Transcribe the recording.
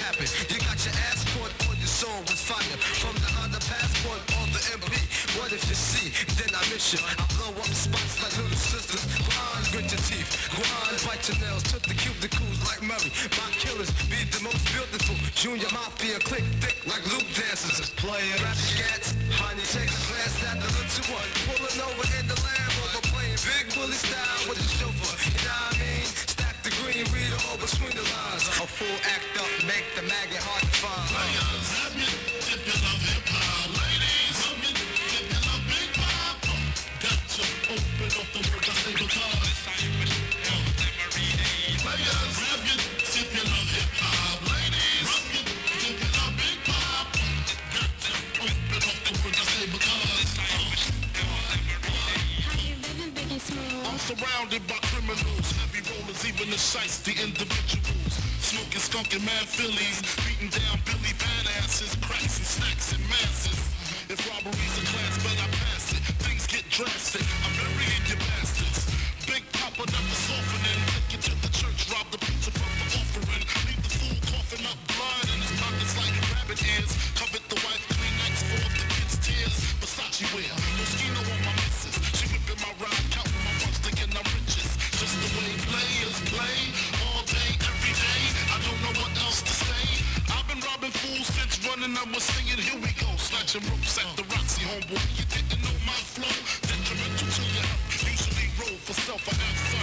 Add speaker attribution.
Speaker 1: happened? You got your ass caught on your soul with fire from the other passport or the MP. What if you see? Then I miss you. I blow up spots like little sisters. Grind, grit your teeth. Grind, bite your nails. Took the cubicles like Murray. My killers be the most beautiful. Junior Mafia click thick like loop dancers. Playing rap scats. Honey, take a glance at the little one. Pulling over in the Land Rover. Playing Big Willie style with the chauffeur. You know what I mean? Stack the green, read all between the lines. A full act up, make the maggot hard to find.
Speaker 2: Players, if you love hip-hop. Ladies, if you love Big Papa. Got to open up the work I say because players, if you love hip-hop. Ladies, if you love Big Papa. Got to open up the work I say because I'm surrounded by criminals, heavy rollers, even the shites, the individuals. Smoking skunk and mad fillies, beating down Billy badasses, cracks and stacks and masses. If robbery's a class, but I pass it. Things get drastic, I'm burying you bastards. Big Papa never softening, take you to the church, rob the preacher from the offering. Leave the fool coughing up blood in his pockets like rabbit ears. Covered the wife 3 nights for the kids' tears. Versace wear, Moschino on my missus. She whipping my ride, counting my ones, thinking I'm riches. Just the way players play, all day, every day. I don't know what else to say. I've been robbing fools since running, I was singing, here we go. Snatching ropes at the Roxy, homeboy. You didn't know my flow, detrimental to your health. Usually roll for self, I have